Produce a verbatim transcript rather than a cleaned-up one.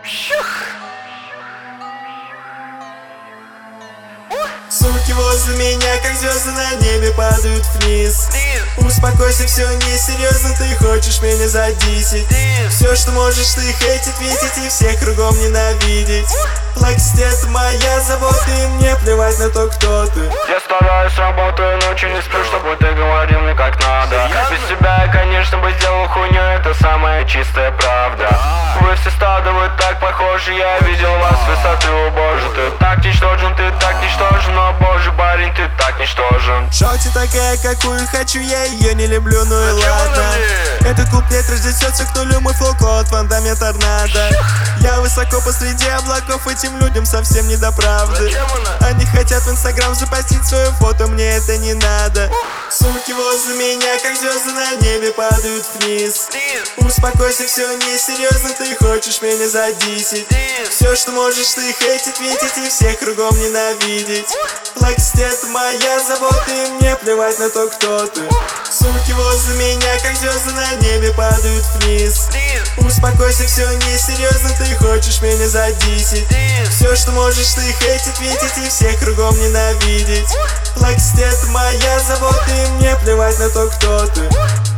Суки возле меня, как звезды на небе, падают вниз. Успокойся, все несерьезно, ты хочешь меня задисить. Все, что можешь, ты хейтить, видеть и всех кругом ненавидеть. Плакать — это моя забота, и мне плевать на то, кто ты. Я стараюсь, работаю, ночью не сплю, чтобы ты говорил мне как надо. Без тебя я, конечно, бы сделал хуйню, это самая чистая правда. Вы все стадо, вы так похожи, я видел вас с высоты, о боже. Ты так ничтожен, ты так ничтожен, о боже, парень, ты так ничтожен. Шоти такая, какую хочу, я ее не люблю, ну и ладно. Этот куплет разнесется к нулю, мой флоу-код, фантомия торнадо. Я высоко посреди облаков, этим людям совсем не до правды. Они хотят в инстаграм запостить свое фото, мне это не надо. Суки возле меня, как звезды на небе, падают вниз. Успокойся, все несерьезно, ты хочешь меня задисить. Все, что можешь, ты хейтить, видеть и всех кругом ненавидеть. Плакать — это моя забота, и мне плевать на то, кто ты. Суки возле меня, как звезды на небе, падают вниз. Успокойся, все несерьезно, ты хочешь меня задисить. Все, что можешь, ты хейтить, видеть и всех кругом ненавидеть. Плакать — это моя забота, и мне плевать на то, кто ты.